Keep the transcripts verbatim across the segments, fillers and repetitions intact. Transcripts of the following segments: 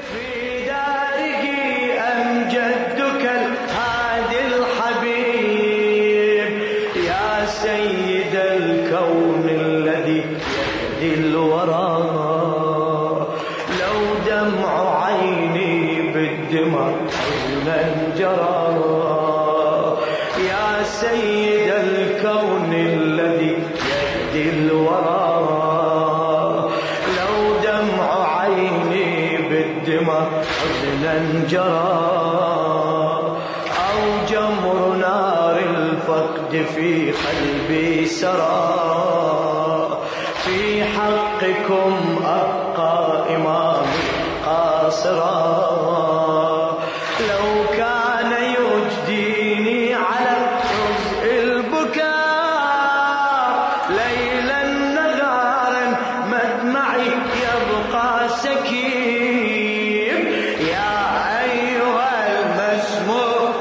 في داره أمجدك الهادي الحبيب يا سيد الكون الذي يهدي الورى لو دمع عيني بالدمع حزنا جرى يا سيد الكون الذي يهدي الورى لو دمع عيني بالدمع حزنا جرى أو جمر نار الفقد في قلبي سرى في حقكم أبقى إمامي قاصرا لو كان يجديني على جزء البكاء ليلا نهارا مدمعي يبقى سكيب يا أيها المسموع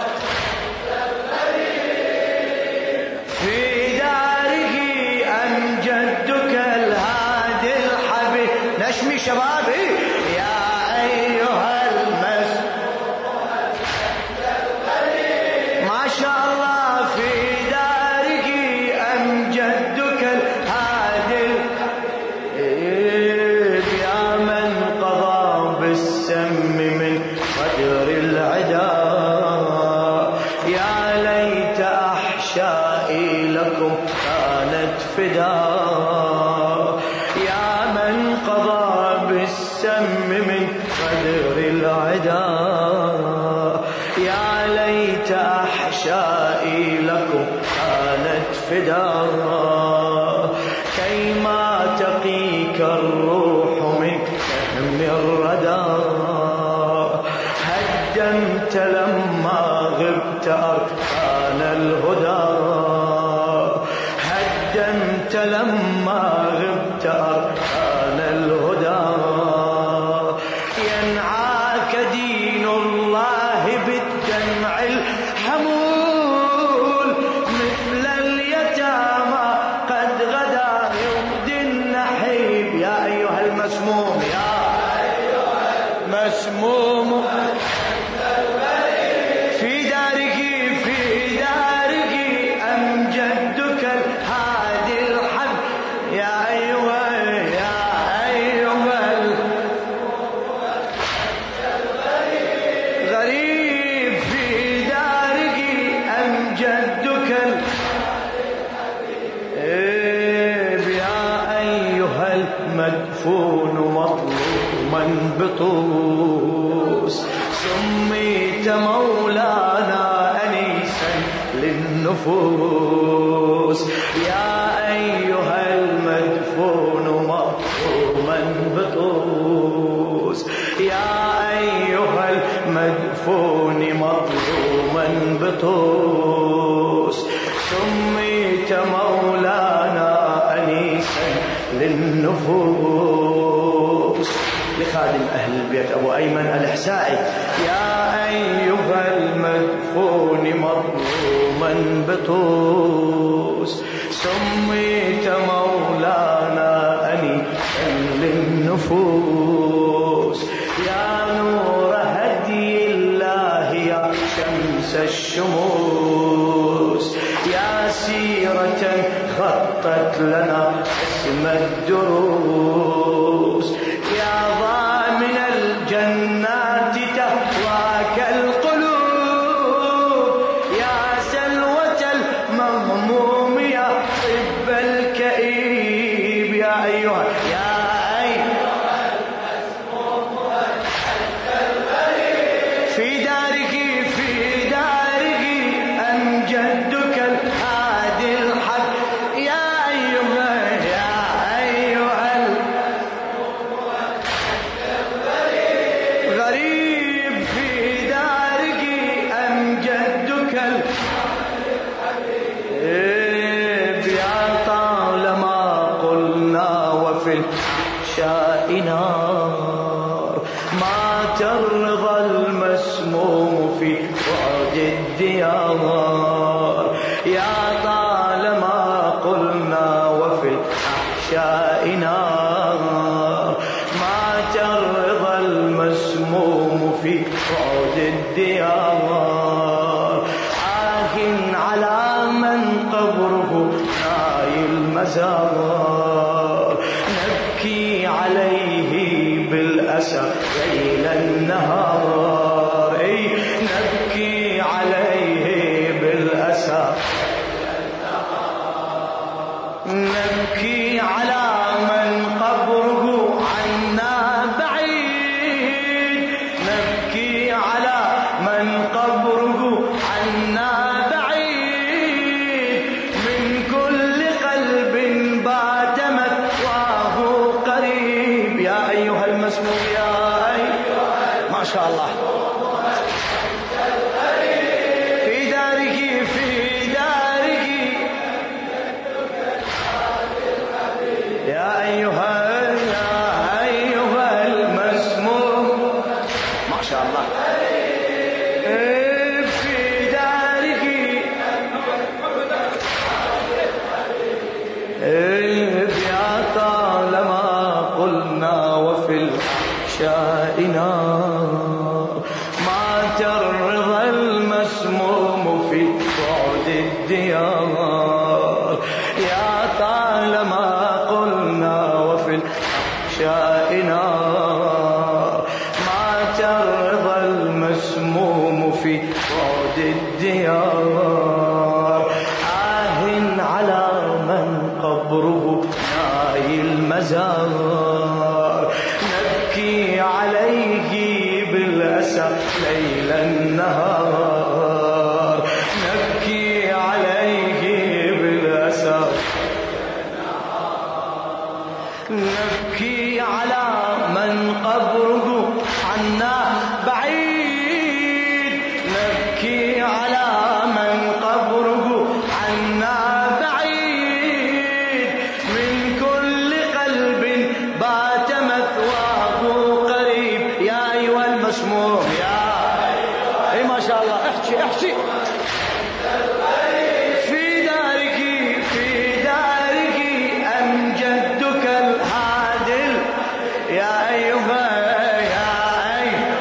في داره أمجدك الهادي الحبيب نشمي شبابي يا أيها المسموع ما شاء الله في داره أمجدك الهادي الحبيب يا من قضى بالسم من قدر العدا يا ليت أحشائي لكم كانت فداء يا من قضى بالسم من قدر العدا يا ليت أحشائي لكم كانت فداء كيما تقيك الروح من سهم الردى هدمت لما غبت أركان الهدى هدمت لما غبت أركان الهدى ينعاك دين الله بالدمع الحمول مثل اليتامى قد غدا يغدي النحيب يا أيها المسموم يا أيها المسموم في داره في داره أمجدك الهادي الحب يا أيها يا أيها الغريب في داره أمجدك الحبيب يا أيها المدفون مظلوما بطوس سميت مولانا أنيسا للنفوس يا أيها المدفون مظلوما بطوس يا أيها المدفون مظلوما بطوس سميت مولانا أنيسا للنفوس لخادم أهل البيت أبو أيمن الإحسائي يا أيها المدفون مظلوما بطوس سميت مولانا أنيسا للنفوس يا نور هدي الله يا شمس الشموس يا سيرة خطت لنا اسم الدروس يا ضامن الجنات تهواك القلوب يا سلوة المهموم يا طب الكئيب يا أيها يا أيها المسموم في داره في داره أمجدك الهادي الحق يا أيها يا أيها بعد الديار. آه على من قبره ناي المزار، نبكي عليه بالأسى ليل النهار. اي نبكي عليه بالأسى، نبكي على من قبره عنا بعيد، نبكي على من قبره عنا بعيد، من كل قلب بات مثواه قريب. يا أيها المسموع يا أيها ما شاء الله في داره في داره يا أيها يا أيها المسموع ما شاء الله في داره يا طالما قلنا وفي الأحشائنا ما ترضى المسموم في بعد الديار. يا طالما قلنا وفي الأحشائنا ما ترضى المسموم في بعد الديار. آه على من قبره ناي المزار، نبكي عليه بالأسى ليل النهار، نبكي عليه بالأسى، نبكي على من قبره عنا بعيد، نبكي على من قبره عنا بعيد، من كل قلب بات مثواه قريب. يا أيها المسموع يا أي ما شاء الله احكي احكي في دارك في دارك أمجدك العادل. يا أيها يا أيها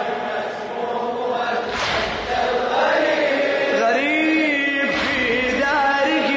غريب في دارك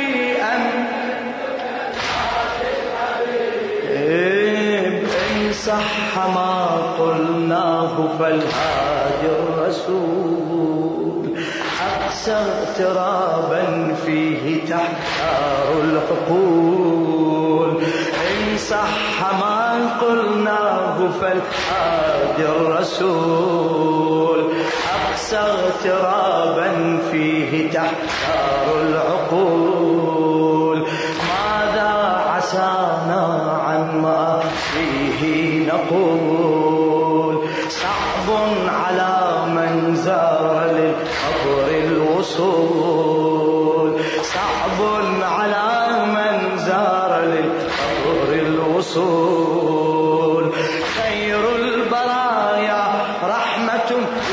أمجدك إن صح ما قلناه فالهادي الرسول أقسى اغترابا فيه تحتار العقول. إن صح ما قلناه فالهادي الرسول أقسى اغترابا فيه تحتار العقول. ماذا عسانا عن ما فيه نقول، صعب على من زار للقبر الوصول، صعب على من زار للقبر الوصول. خير البرايا رحمة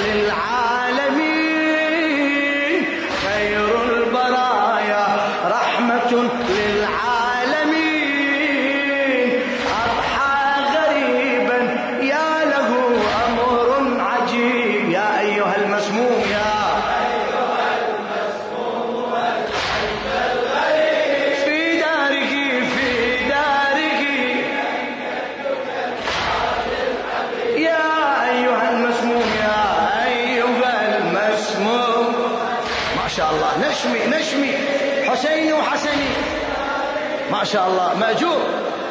للعالمين، خير البرايا رحمة للعالمين. أضحى غريبا يا له أمر عجيب. يا أيها المسموع يا في داره في داره يا أيها المسموع يا أيها المسموع ما شاء الله نشمي نشمي حسيني وحسني ما شاء الله مأجور.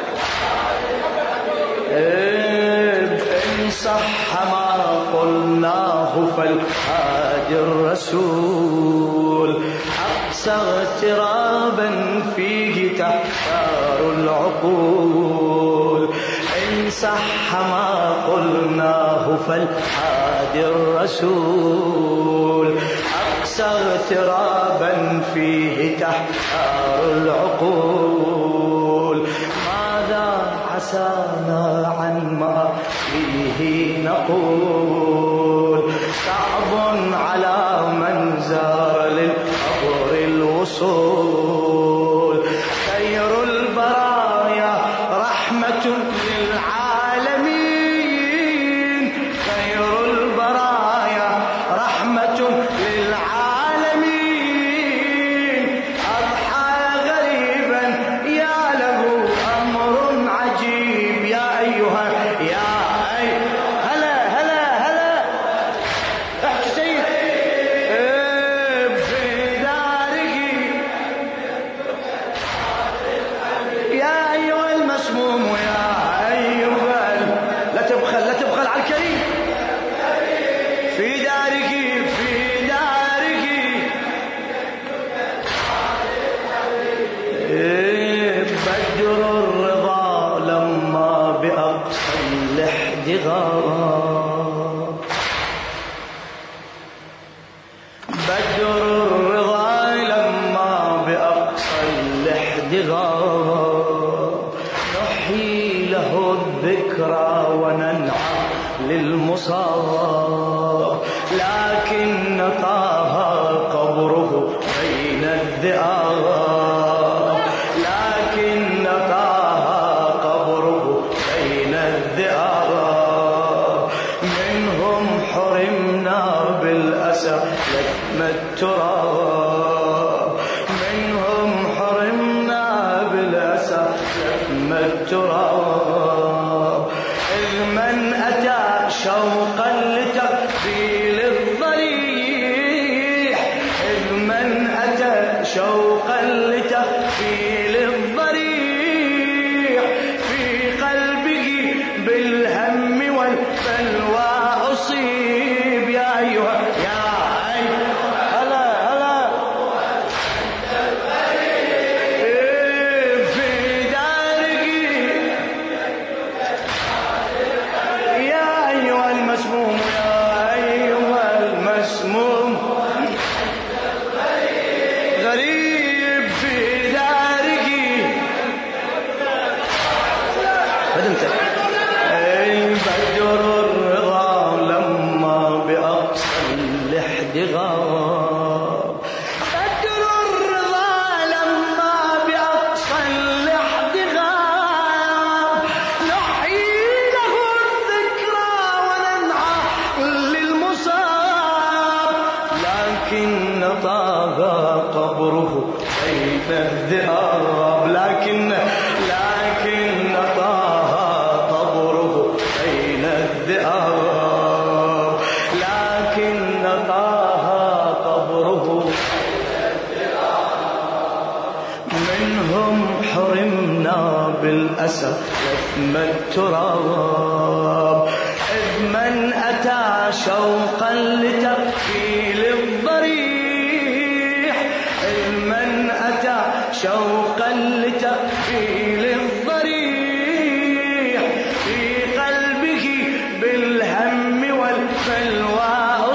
إن صح ما قلناه فالهادي الرسول أقسى اغترابا فيه تحتار العقول. إن صح ما قلناه فالهادي الرسول أقسى اغترابا فيه تحتار العقول. ماذا عسانا عن ما فيه نقول، صعب على من زار للقبر الوصول. خير البرايا رحمة للعالمين، خير البرايا الاحتغار. بدر الرضا لما بأقصى الاحتغار نحيي له الذكرى وننعى للمصاب، لكن طه قبره بين الذئاب، لكن طه قبره بين الذئاب. منهم حرمنا بالأسى لثم التراب، منهم حرمنا بالأسى لثم التراب. إذ من أتى شوقا لتقبيل الضريح، إذ من أتى شوقا لتقبيل الضريح في قلبه بالهم والبلوى أصيب. يا أيها يا أيها هلا هلا في دارك يا أيها المسموم، يا أيها المسموم غريب في دارك بدمت. بدر الرضا لما بأقصى الاحتغار، بدر الرضا لما بأقصى الاحتغار نحيي له الذكرى وننعى للمصاب، لكن طاب قبره بين الذئاب، لكن لكن طه قبره بين الذئاب، لكن طه قبره منهم حرمنا بالأسى لثم التراب. إذ من أتى شوقا لتقبيل الضريح، إذ من أتى شوقا لتقبيل الضريح في قلبه بالهم والبلوى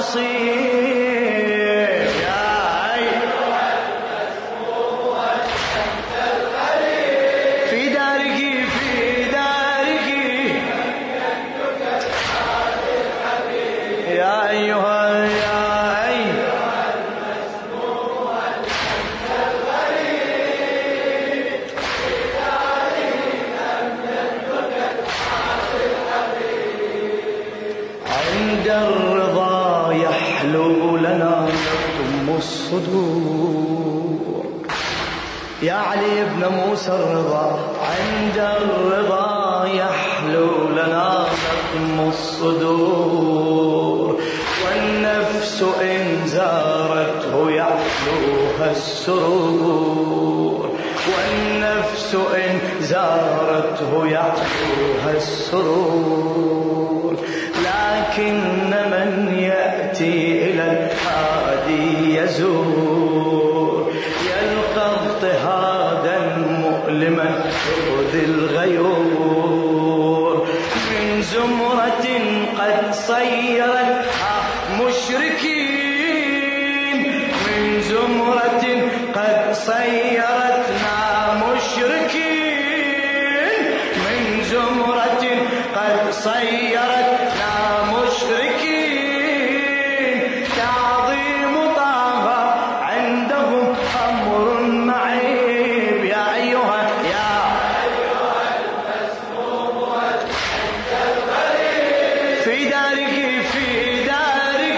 أصيب. يا أيها المسموم في دارك في دارك يا أيها يا أيها عند الرضا يحلو لنا يضم الصدور. يا علي بن موسى الرضا عند الرضا يحلو لنا يضم الصدور، والنفس إن زارته يحلوها السرور، والنفس إن زارته يحلوها السرور. لكن من يأتي إلى الهادي يزور يلقى اضطهادا مؤلما يؤذي الغيور. من زمرة قد صيرت مشركين، من زمرة قد صيرتنا مشركين، من زمرة قد صيرتنا مشركين. تعظيم طه عندهم أمر معيب. يا أيها يا أيها المسموم عند الغريب في دارك في دارك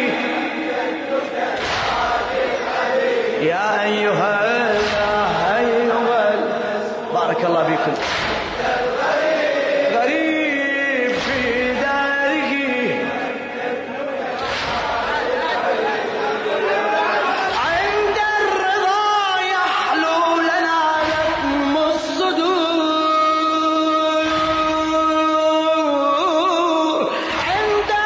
يا أيها يا أيها بارك الله بكم. غريب في دارك عند الرضا يحلو لنا لطم الصدور، عند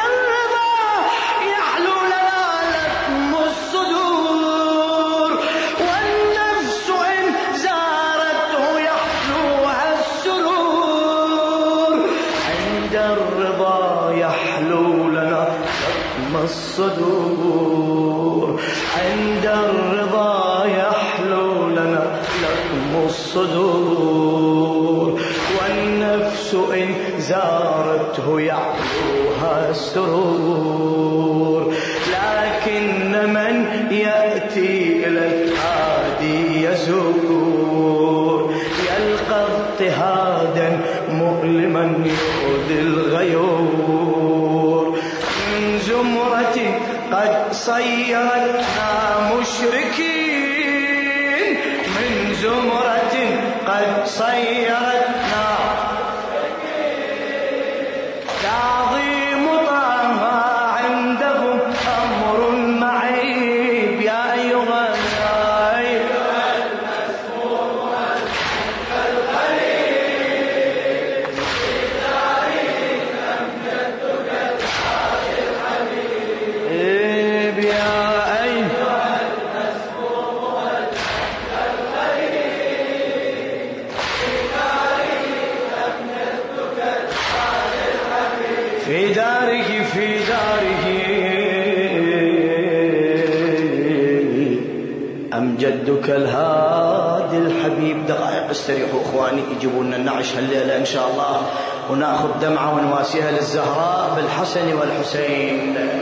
الصدور، عند الرضا يحلو لنا لطم الصدور، والنفس إن زارته يعلوها السرور، لكن من يأتي إلى الهادي يزور، يلقى اضطهادا مؤلما يؤذي الغيور، من زمرة قد صيرتنا مشركين، من زمرة قد صيرتنا تعظيم طه عندهم أمر معيب. يا أيها المسموم الغريب في تاريخ أمجدك الحادي الحبيب، يا أيها المسموم الغريب في تاريخ أمجدك الحادي الحبيب، في داره في داره أمجدك الهادي الحبيب. دقائق استريحوا إخواني، يجيبوا لنا النعش هالليلة إن شاء الله، ونأخذ دمعة ونواسيها للزهراء بالحسن والحسين.